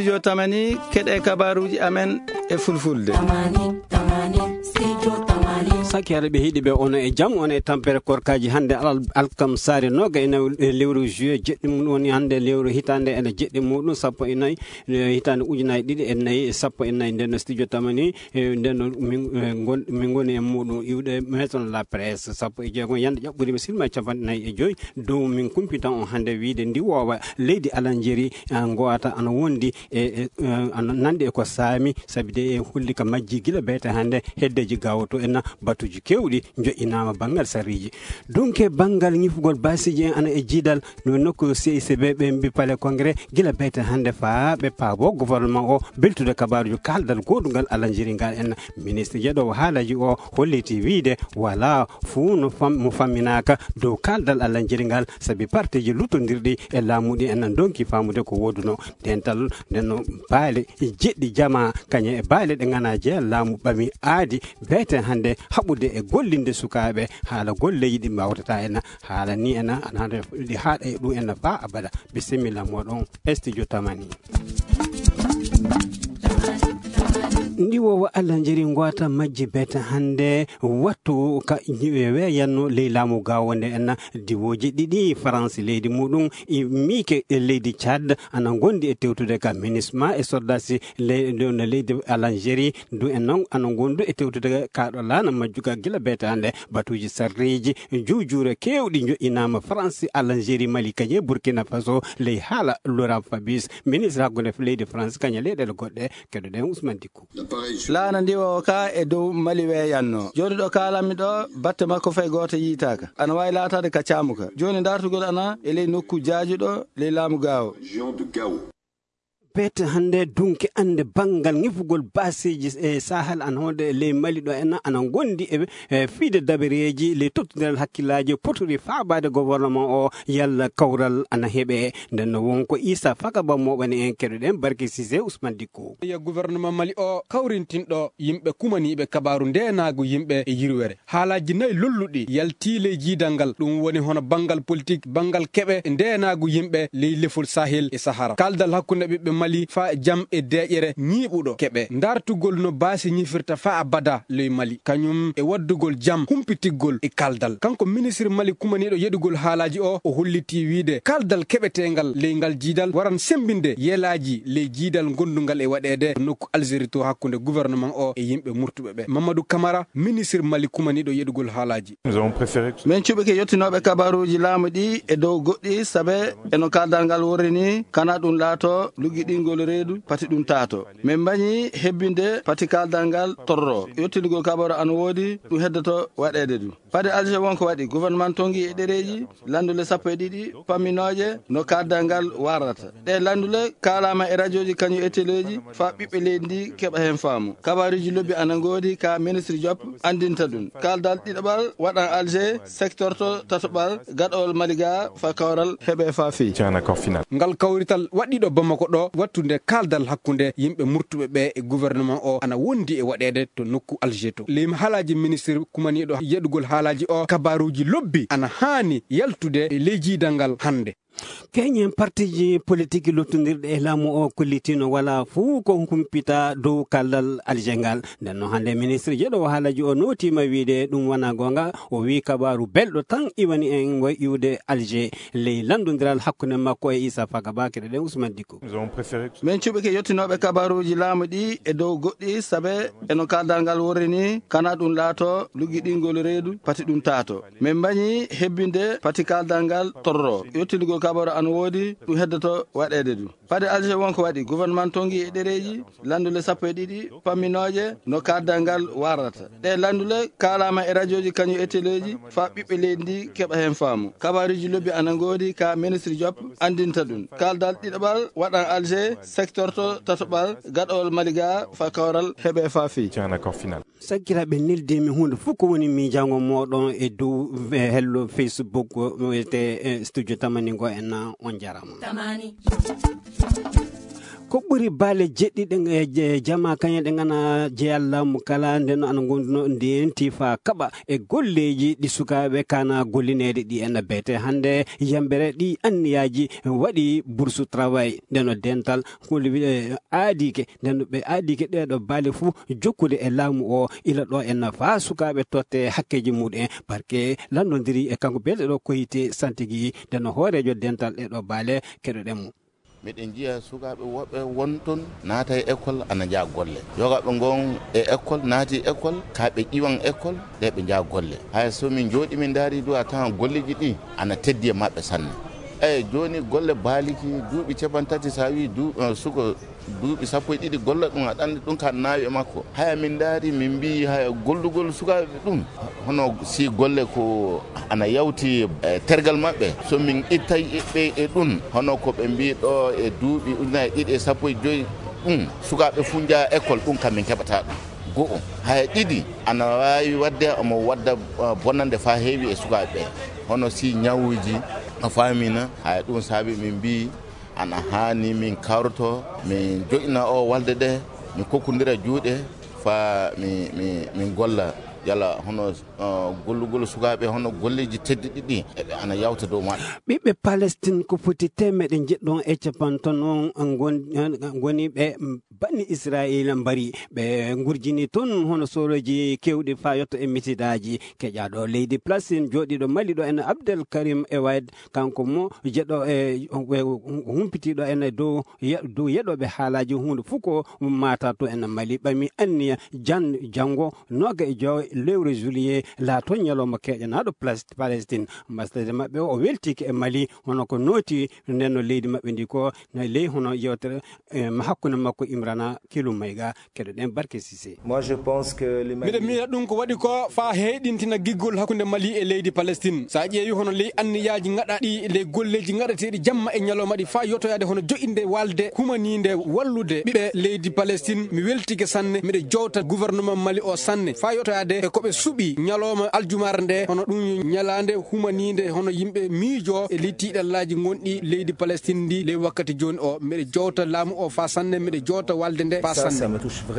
studio tamani keɗe kabaruji amen e fulfulde. Sakere be hidi be ono e jam on e tampere korkaji hande alkam sare noga ina lewru juillet jeddi mun woni hande lewru hitande ene jeddi mudum sappo e nayi hitande ujunaaji ɗiɗi e nayi e sappo e nayi nden studio tamani nden min goni e mudum iwde maison la presse sappo e jeegon yande jaɓɓuri silma capanɗe nayi e joyi dow min kumpitan on hande wiide ndi wowa leydi Algérie goata ana wondi e ana nandi e ko saami sabi de e hulli ka majji gila beete hande heddeji gawoto en batuji kewɗi joƴinama bangal sariji donc bangal ñifugol basiji en ana e jiidal no nokku CICB ɓe mbi palais congrès gila beete hande faa ɓe paabo gouvernement o beltude kabaruji kaldal goɗugal Algérie ngal en ministre jeeɗowo haalaji o holliti wiide wala fuu mo famminaka dow kaldal Algérie ngal sabi partiji luttodirɗi e laamuɗi en donki famude ko woduno dental ndenno baale jeɗɗi jama kañe e baale ɗe gana jeeya laamu ɓami aadi beete hande haɓude e gollinde sukaɓe haala golleji ɗi mbawtata en haala ni en hande ɗi haaɗa e ɗum en fa abada bisimilla moɗon studio tamani ndi wowo Algérie ngota majji beta hande wattu ka weyanno ley laamu gawonde en diwoji ɗiɗi France leydi muɗum e miike leydi Tchad ana gondi e tewtude ka MINUSMA e soldasi leydi Algérie du en noon ana gondu e tewtude kaɗo lana majjuga gila beta hande batuji sarriji juujure kewɗi joƴinama France Algérie Mali kañe Burkina Faso ley haala Laurent Fabius ministre hakkude leydi France kañe leyɗele goɗɗe keɗoɗen Ousmane Dickou laana ndi o ka e dow Mali weyanno joni ɗo kalami ɗo batte makko fay goto yitaka ana wawi latade ka camuka joni dartugol ana e ley nokku jaaji ɗo ley laamu Gao bete hande dunke ande bangal ngifugol basiji e sahel an honde le Mali ɗo en ana gondi e fiide dabereji le tottuderal hakkillaji poturi faabade gouvernement o yalla kawral ana heɓe nden wonko Issa Fakaba moɓani en keɗoɗen Barke Cissé Ousmane Dickou ya gouvernement Mali o kawrintinɗo yimɓe kumaniɓe kabaru ndenago yimɓe e yirwere haalaji nayi lolluɗi yaltile jiidal ngal ɗum woni hono bangal politique bangal keɓe ndenago yimɓe ley lefol Sahel e Sahara kaldal hakkunde ɓiɓɓe Mali fa jam e deƴere ñiiɓuɗo keɓe dartugol no baasi ñifirta fa abada ley Mali kañum e waddugol jam humpitiggol e kaldal kanko ministre Mali kumaniɗo yeɗugol haalaji o holliti wiide kaldal keɓetegal ley ngal jiidal waran sembinde yelaji ley jiidal gondugal e waɗede nokku Algérie to hakkunde gouvernement o e yimɓe murtuɓe ɓe Mamadou Camara ministre Mali kumaniɗo yeɗugol haalaji min cuɓike yettinoɓe kabaruji laamu ɗi e dow goɗɗi saabe eno kaldal ngal worrini kana ɗum laato luggiɗingol reedu pati ɗum taato min mbañi hebbinde pati kaldal ngal torro yettinugol kabaru ana woodi ɗum heddoto waɗede ɗum pade Algérie wonko waɗi gouvernement tongi e ɗereji landule sappo e ɗiɗi pamminoje no kaldal ngal warata ɗe landule kalama e radio ji kañum e téléji fa ɓiɓɓe leydi ndi keɓa hen faamu kabaruji lobbi ana goodi ka ministre Diop andinta ɗum kaldal ɗiɗaɓal waɗan Alger secteur to tatoɓal gaɗowol Mali ga fa kawral heɓe fa fi ngal kawrital waɗiɗo Bamako ɗo wattude kaldal hakkunde yimɓe murtuɓe ɓe e gouvernement o ana wondi e waɗede to nokku Alger to leymi haalaji ministre kumaniɗo yeɗugol haalaji o kabaruji lobbi ana haani yaltude e ley jiidal ngal hande keñen partiji politique lottodirɗe e laamu o kollitino wala fuu ko humpita dow kaldal Algérie ngal nden no hande ministre jeeɗowo haalaji o notima wiide ɗum wona gonga o wi kabaru belɗo tan iwani en way iwde Alger ley landodiral hakkude makko e Issa Fakaba keɗoɗen Ousmane Dickou min cuɓike yettinoɓe kabaruji laamu ɗi e dow goɗɗi saabe eno kaldal ngal worrini kana ɗum laato luggiɗingol reedu pati ɗum taato min mbañi hebbinde pati kaldal ngal torro yettinugol kabaru ana woodi ɗum heddoto waɗede ɗum pade Algérie wonko waɗi gouvernement tongi e ɗereji landule sappo e ɗiɗi pamminoje no kaldal ngal warata ɗe landule kalama e radio ji kañum e téléji fa ɓiɓɓe leydi ndi keɓa hen faamu kabaruji lobbi ana goodi ka ministre Diop andinta ɗum kaldal ɗiɗaɓal waɗan Alger secteur to tatoɓal gaɗowol Mali ga fa kawral heɓe fa fi sakkiraɓe nildimi hunde fof ko woni miijango moɗon e dow hello Facebook te studio tamani go en on jarama ko ɓuri baale jeɗɗiɗe e jama kañe ɗe gana jeyallamu kala nden ana gonduno ndiyenti fa kaɓa e golleji ɗi sukaɓe kana gollinede ɗi en beete hande yambere ɗi anniyaji waɗi bourse travail ndeno dental hunde wiɗe aadike ndeno ɓe aadike ɗeɗo baale fuu jokkude e laamu o ila ɗo en fa sukaɓe totte hakkeji muɗum barke landodiri e kanko beele ɗo koyite santigui ndeno hoorejo dental ɗeɗo baale keɗoɗen mum miɗen jiya sukaɓe woɓɓe won toon naata e école ana jaa golle yogaɓe gon e école naati école kaɓe ƴiwan école ɗe ɓe jaa golle hay so min jooɗi min daari du a tawan golleji ɗi ana teddi e maɓɓe sanne eyyi joni golle baaliki duuɓi capantati sa wi suko duuɓi sappo e ɗiɗi golle ɗum aɗa andi ɗum ka naawi e makko haya min daari min mbi haya gollugol sukaɓe ɗum hono si golle ko ana yawti tergal maɓɓe so min ittay ɓe e ɗum hono ko ɓe mbi ɗo e duuɓi ujunaje ɗiɗi e sappo e joyyi ɗum sukaɓe fuu jaa école ɗum kam min keɓata ɗum go'o haya ɗiɗi ana wawi wadde omo wadda bonnande fa heewi e sukaɓe ɓe hono si ñawuji a famina haya ɗum saabi min mbi ana hani min kawroto min joƴina o walde ɗe min kokkodira juuɗe fa min golla yala hono gollugol sukaɓe hono golleji teddiɗi ɗi ana yawta dow maɗa ɓiɓɓe Palestine ko foti temmeɗe jeɗɗon e capanton on goni ɓe banni Israila mbari ɓe gurjini toon hono soroji kewɗi fa yetto e misidaji keƴaɗo leydi Palestine joɗiɗo Mali ɗo en Abdel Karim Ewad kanko mo jeɗɗo e humpitiɗo en dow yeɗoɓe haalaji hunde fof ko mata to en Mali ɓami anniya janggo noga e jowo lewru juillet laato ñalawma keƴanaɗo Palestine ambassadeur mabɓe o weltiki e Mali hono ko nooti nden no leydi mabɓe ndi ko na ley hono yewtere hakkude makko Imrana Kilou Mayga keɗoɗen Barke Cissé. miɗen miiya ɗum ko waɗi ko fa heeɗintina giggol hakkude Mali e leydi Palestine sa ƴeewi hono ley anniyaji gaɗaɗi ley golleji gaɗateɗi jamma e ñalawma ɗi fa yottoyade hono joƴinde walde humanide wallude ɓiɓe leydi Palestine mi weltike sanne miɗe jowta gouvernement Mali o sanne fa yottoyade e koɓe suuɓi ñalawma aljumare nde hono ɗum ñalande humanide hono yimɓe miijo e ley tiiɗallaji gonɗi leydi Palestine ndi ley wakkati joni o miɗe jowta laamu o fa sanne miɗe jowta walde nde fa sanne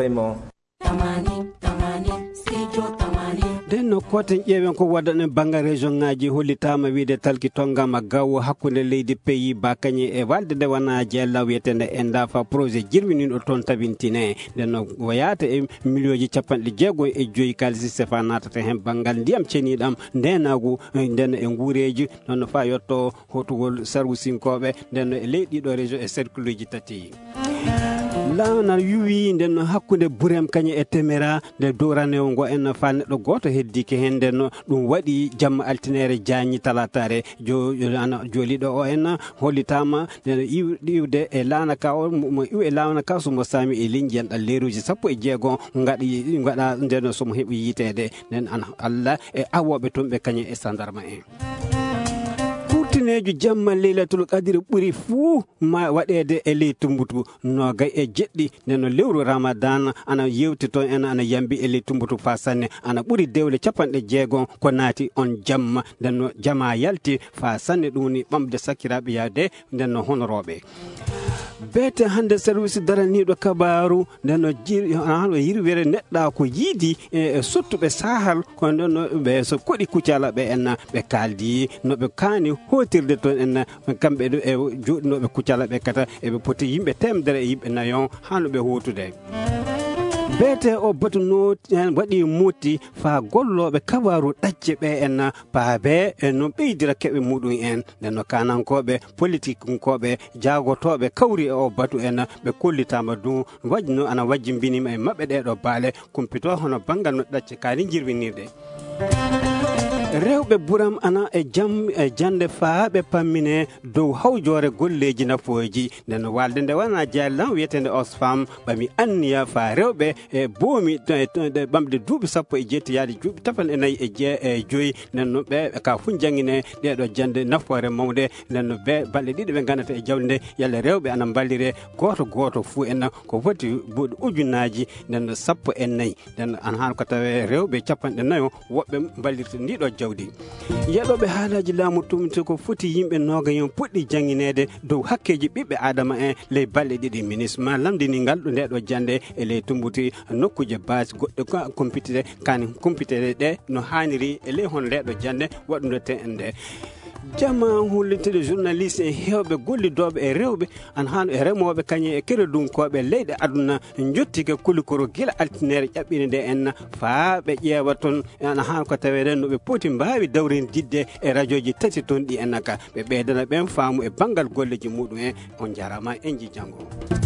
nden no koten ƴeewen ko waɗane bangga région ngaji hollitama wiide talki tongama gaw hakkude leydi pays ba kañi e walde nde wona jeella wiyetende enda fa projet jirwiniɗo toon tabintine nden no wayata e million capanɗe jeegom e joyi kalisi sefa natata hen banggal ndiyam ceniɗam ndenagu nden e guureji noon fa yetto hotugol sarwusinkoɓe nden no e leydi ɗo région e cercle uji tati lawna yuwi nden hakkude Burem kañe e Temera nde doranewo ngo en fa neɗɗo goto heddiki hen nden ɗum waɗi jamma altinere jañi talatare joliɗo o en hollitama nden iwde e lana ka o mo iw e lawna ka somo sami e ligne jenɗal leruji sappo e jeegom gaɗa nden somo heeɓi yitede nden an Allah e awoɓe toon ɓe kañe e sandarma en tinejo jamma Leylatul Qadr ɓuuri fuu ma waɗede e ley tumbutu nogay e jeɗɗi neno lewru Ramadan ana yewti toon en ana yambi e ley tumbutu fa sanne ana ɓuuri dewle capanɗe jeegom ko naati on jamma ndenno jama yalti fa sanne ɗum ni ɓamde sakkiraɓe yawde ndenno honoroɓe beete hande service daraniɗo kabaru ndenno yirwere neɗɗa ko yiidi e sottuɓe sahal ko ndenno ɓe so koɗi kucala ɓe en ɓe kaldi noɓe kaani hotirde toon en kamɓe ɗo e joɗinoɓe kucala ɓe kata eɓe poti yimɓe temedere e yimɓe nayon hanoɓe hotude beete o batu waɗi mutti fa golloɓe kabaru ɗacce ɓe en paabe e no ɓeydira keɓe muɗum en ndenno kanankoɓe politique koɓe jagotoɓe kawri e o batu en ɓe kollitama ɗum wajno ana wajjimbinima e mabɓe ɗeɗo baale kumpito hono banggal no ɗacce kaali jirwinirde rewɓe Buram ana e jande fa ɓe pammine dow hawjore golleji nafoji nden walde nde wona jeellan wiyetende Oxfam ɓami anniya fa rewɓe e boomi ɓamde duuɓi sappo e jeettiyaade duuɓi tapan e nayyi e joyi nden ɓe ka fu jangguine ɗeɗo jande nafoore mawde nden ɓe balɗe ɗiɗi ɓe gandata e jawdi nde yalla rewɓe ana ballire goto fuu en ko foti buuɗe ujunaji nden sappo e nayyi nden ana han ko tawe rewɓe capanɗe nayo woɓɓe ballirta ndiɗo jawdi yeɗoɓe haalaji laamu tumti ko foti yimɓe nogayon puɗɗi janginede dow hakkeji ɓiɓɓe adama en ley balɗe ɗiɗi ministre ma lamdinigal ɗo ndeɗo jande e ley tumbuti nokkuje base goɗɗe compitére kani compitére ɗe no haniri e ley hono ndeɗo jande waɗude te en nde jama hullitide journaliste en hewɓe gollidoɓe e rewɓe an han e remoɓe kañum e keredunkoɓe leyɗe aduna jottike kulikoro guila altinere ƴaɓɓine nde en faa ɓe ƴeewa toon an han ko taweden no ɓe poti mbawi dawrin didde e radio ji tati toon ɗi ennaka ɓe ɓeydana ɓen faamu e banggal golleji muɗum en on jarama en ji janggo